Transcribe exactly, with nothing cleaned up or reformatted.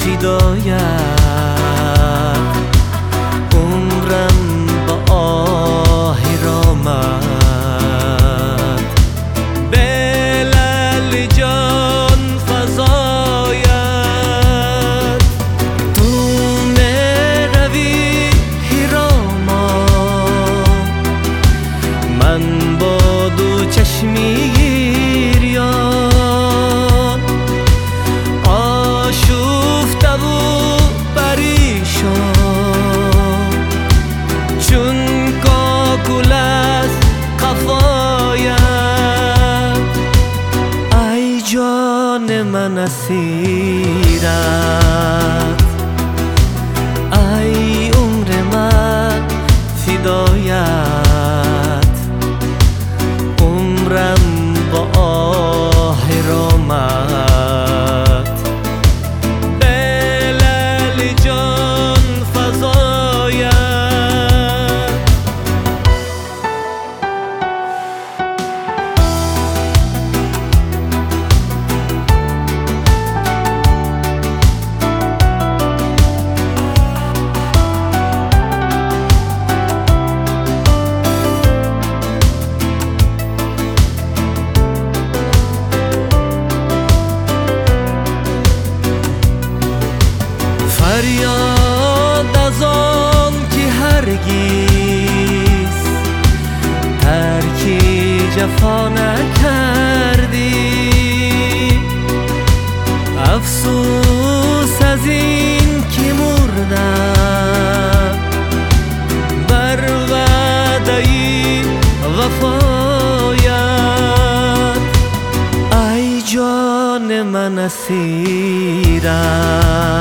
فدایت، عمرم با آهی رامد، بلل جان فزاید. تو میروی هیراما، من با دو چشمی گریان آشفته و پریشان، چون کاکل از قفایت. ای جان من اسیرت، ای عمر من فدایت، عمرم با آه رامد، بلل جان فزاید. فریاد از آن که هرگز ترکی جفا نکردی، افسوس از این که مردم بر وعده وفایت. ای جان من اسیرت،